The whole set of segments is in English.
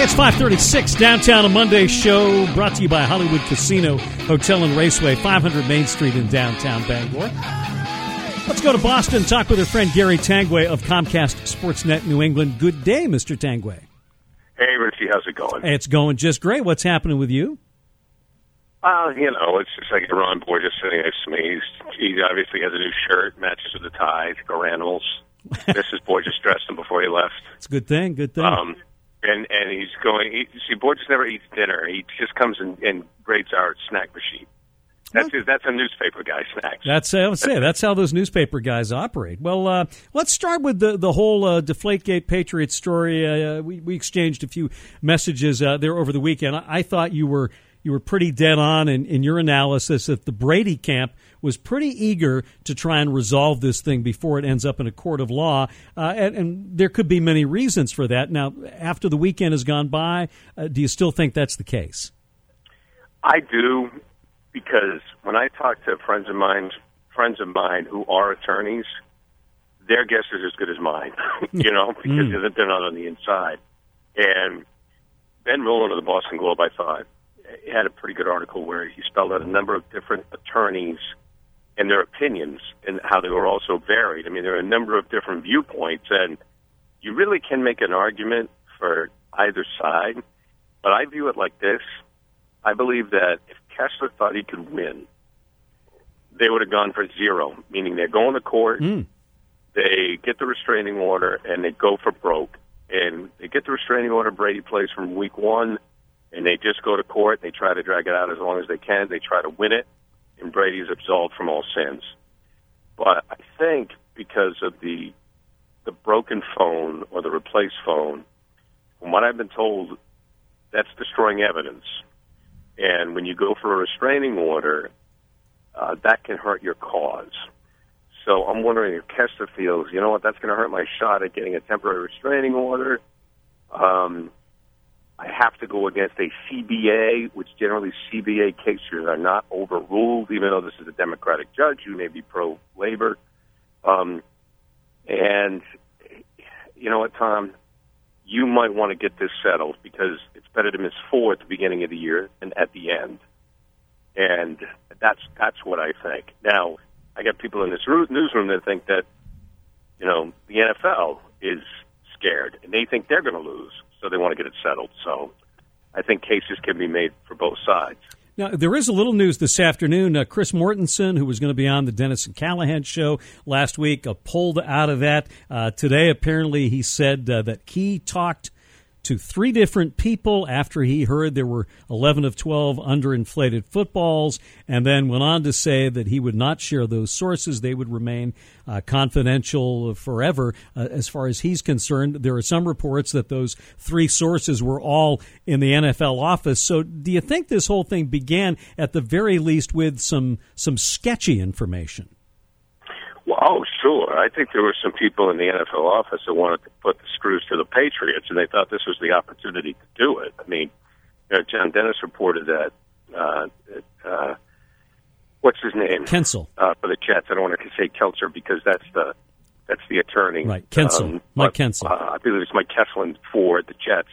It's 5:36, downtown, a Monday show brought to you by Hollywood Casino, Hotel and Raceway, 500 Main Street in downtown Bangor. Let's go to Boston, talk with our friend Gary Tanguay of Comcast Sportsnet New England. Good day, Mr. Tanguay. Hey, Richie, how's it going? It's going just great. What's happening with you? It's just like Ron Borges sitting next to me. He obviously has a new shirt, matches with the tie, go Animals. Mrs. Borges dressed him before he left. It's a good thing, good thing. And he's going, Borges never eats dinner. He just comes and grades our snack machine. That's a newspaper guy snacks. That's how those newspaper guys operate. Well, let's start with the whole Deflategate Patriots story. We exchanged a few messages there over the weekend. I thought you were pretty dead on in your analysis that the Brady camp was pretty eager to try and resolve this thing before it ends up in a court of law, and there could be many reasons for that. Now, after the weekend has gone by, do you still think that's the case? I do, because when I talk to friends of mine who are attorneys, their guess is as good as mine, because they're not on the inside. And Ben Rowland of the Boston Globe, I thought, had a pretty good article where he spelled out a number of different attorneys and their opinions and how they were also varied. I mean, there are a number of different viewpoints, and you really can make an argument for either side. But I view it like this. I believe that if Kessler thought he could win, they would have gone for zero, meaning they're going to court, they get the restraining order, and they go for broke. And they get the restraining order, Brady plays from week one, and they just go to court. They try to drag it out as long as they can. They try to win it, and Brady's absolved from all sins. But I think because of the broken phone or the replaced phone, from what I've been told, that's destroying evidence. And when you go for a restraining order, that can hurt your cause. So I'm wondering if Kessler feels, you know what, that's going to hurt my shot at getting a temporary restraining order. I have to go against a CBA, which generally CBA cases are not overruled, even though this is a Democratic judge who may be pro-labor. And you know what, Tom? You might want to get this settled because it's better to miss 4 at the beginning of the year than at the end. And that's what I think. Now, I got people in this newsroom that think that, the NFL is scared, and they think they're going to lose, so they want to get it settled. So I think cases can be made for both sides. Now, there is a little news this afternoon. Chris Mortensen, who was going to be on the Dennis and Callahan show last week, pulled out of that. Today, apparently, he said that he talked to 3 different people after he heard there were 11 of 12 underinflated footballs, and then went on to say that he would not share those sources. They would remain confidential forever. As far as he's concerned, there are some reports that those 3 sources were all in the NFL office. So do you think this whole thing began, at the very least, with some sketchy information? Well, sure. I think there were some people in the NFL office that wanted to put the screws to the Patriots, and they thought this was the opportunity to do it. I mean, John Dennis reported that, what's his name? Kensel. For the Jets. I don't want to say Kelcer because that's the attorney. Right, Kensel. Mike Kensel. I believe it's Mike Kesselin for the Jets,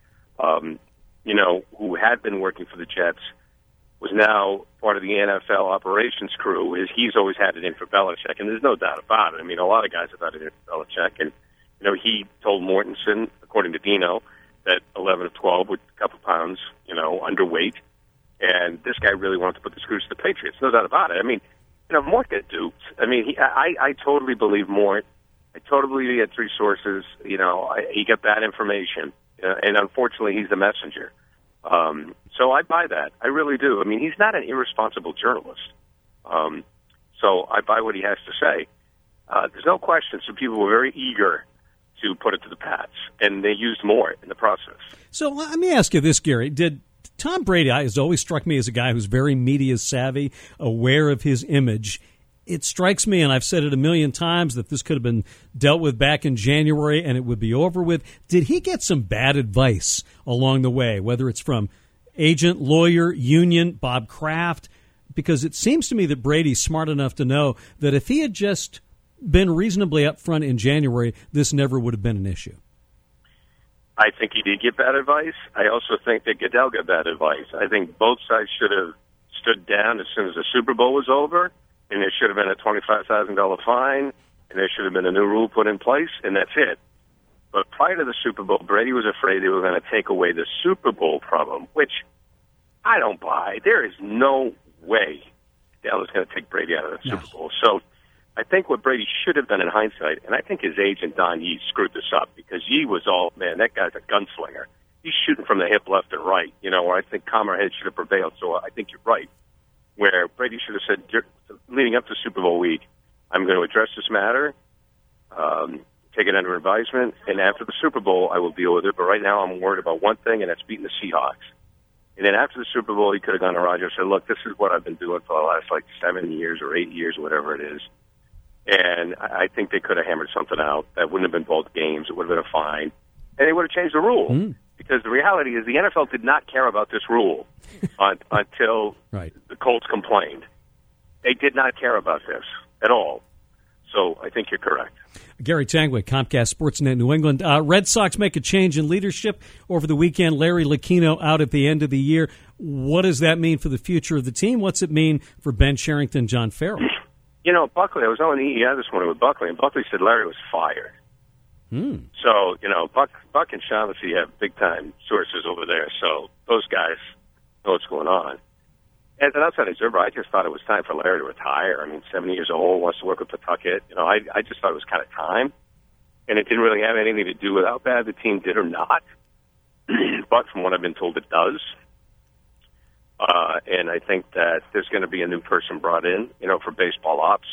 who had been working for the Jets, was now part of the NFL operations crew. He's always had it in for Belichick, and there's no doubt about it. I mean, a lot of guys have had it in for Belichick, and he told Mortensen, according to Dino, that 11 of 12 with a couple pounds, underweight, and this guy really wanted to put the screws to the Patriots. No doubt about it. I mean, Mort got duped. I mean, I totally believe Mort. I totally believe he had 3 sources. He got bad information, and unfortunately, he's the messenger. So I buy that. I really do. I mean, he's not an irresponsible journalist. So I buy what he has to say. There's no question some people were very eager to put it to the Pats, and they used more in the process. So let me ask you this, Gary. Did Tom Brady has always struck me as a guy who's very media savvy, aware of his image. It strikes me, and I've said it a million times, that this could have been dealt with back in January and it would be over with. Did he get some bad advice along the way, whether it's from agent, lawyer, union, Bob Kraft? Because it seems to me that Brady's smart enough to know that if he had just been reasonably upfront in January, this never would have been an issue. I think he did get bad advice. I also think that Goodell got bad advice. I think both sides should have stood down as soon as the Super Bowl was over, and there should have been a $25,000 fine, and there should have been a new rule put in place, and that's it. But prior to the Super Bowl, Brady was afraid they were going to take away the Super Bowl from him, which I don't buy. There is no way Goodell is going to take Brady out of the Super Bowl. So I think what Brady should have done in hindsight, and I think his agent, Don Yee, screwed this up because Yee was all, man, that guy's a gunslinger. He's shooting from the hip left and right, where I think calmer heads should have prevailed. So I think you're right, where Brady should have said, leading up to Super Bowl week, I'm going to address this matter, take it under advisement, and after the Super Bowl, I will deal with it. But right now, I'm worried about one thing, and that's beating the Seahawks. And then after the Super Bowl, he could have gone to Roger and said, look, this is what I've been doing for the last, 7 years or 8 years, or whatever it is. And I think they could have hammered something out. That wouldn't have been both games. It would have been a fine. And they would have changed the rule. Because the reality is the NFL did not care about this rule until the Colts complained. They did not care about this at all. So I think you're correct. Gary Tangwick, Comcast Sportsnet New England. Red Sox make a change in leadership over the weekend. Larry Lucchino out at the end of the year. What does that mean for the future of the team? What's it mean for Ben Cherington, John Farrell? Buckley, I was on EEI this morning with Buckley, and Buckley said Larry was fired. So, Buck and Shaughnessy have big-time sources over there, so those guys know what's going on. As an outside observer, I just thought it was time for Larry to retire. I mean, 70 years old, wants to work with Pawtucket. I just thought it was kind of time. And it didn't really have anything to do with how bad the team did or not. But from what I've been told, it does. And I think that there's going to be a new person brought in, for baseball ops.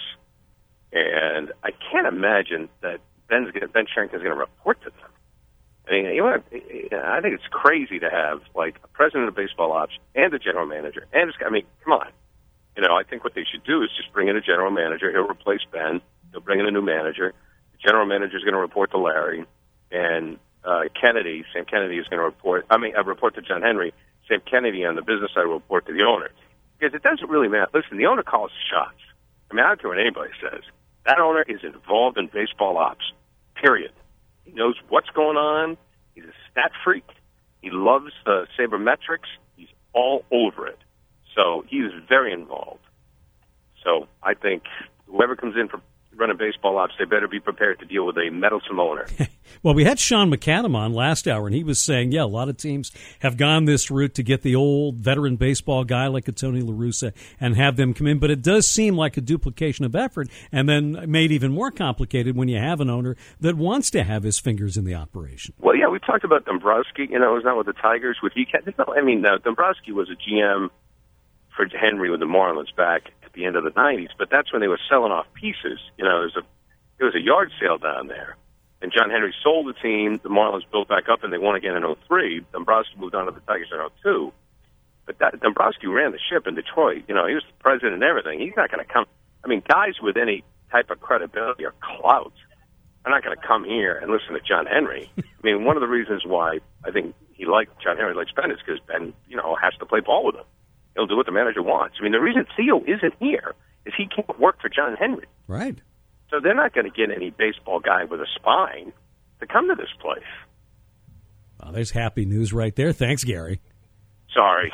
And I can't imagine that Ben Cherington is going to report to them. I mean, I think it's crazy to have a president of baseball ops and a general manager. And come on. I think what they should do is just bring in a general manager. He'll replace Ben. He'll bring in a new manager. The general manager is going to report to Larry, and Sam Kennedy is going to report to John Henry. Sam Kennedy on the business side will report to the owner, because it doesn't really matter. Listen, the owner calls the shots. I don't care what anybody says. That owner is involved in baseball ops. Period. He knows what's going on. He's a stat freak. He loves the sabermetrics. He's all over it. So he's very involved. So I think whoever comes in for running baseball ops, they better be prepared to deal with a meddlesome owner. Well, we had Sean McAdam on last hour, and he was saying, a lot of teams have gone this route to get the old veteran baseball guy like a Tony La Russa and have them come in. But it does seem like a duplication of effort, and then made even more complicated when you have an owner that wants to have his fingers in the operation. Well, yeah, we talked about Dombrowski. It was not with the Tigers. Dombrowski was a GM for Henry with the Marlins back at the end of the 90s, but that's when they were selling off pieces. There was a yard sale down there, and John Henry sold the team. The Marlins built back up, and they won again in 2003. Dombrowski moved on to the Tigers in 2002. But Dombrowski ran the ship in Detroit. He was the president and everything. He's not going to come. Guys with any type of credibility or clout are not going to come here and listen to John Henry. One of the reasons why I think John Henry likes Ben is because Ben, has to play ball with him. He'll do what the manager wants. The reason Theo isn't here is he can't work for John Henry. Right. So they're not going to get any baseball guy with a spine to come to this place. Well, there's happy news right there. Thanks, Gary. Sorry.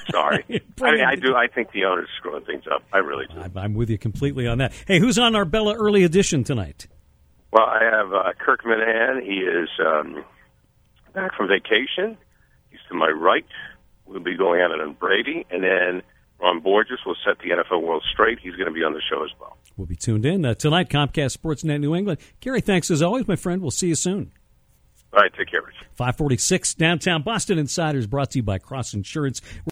I think the owner's screwing things up. I really do. I'm with you completely on that. Hey, who's on our Bella Early Edition tonight? Well, I have Kirk Minahan. He is back from vacation. He's to my right. We'll be going at it on Brady, and then Ron Borges will set the NFL world straight. He's going to be on the show as well. We'll be tuned in tonight, Comcast Sportsnet New England. Gary, thanks as always, my friend. We'll see you soon. All right, take care, Rich. 546 Downtown Boston Insiders brought to you by Cross Insurance.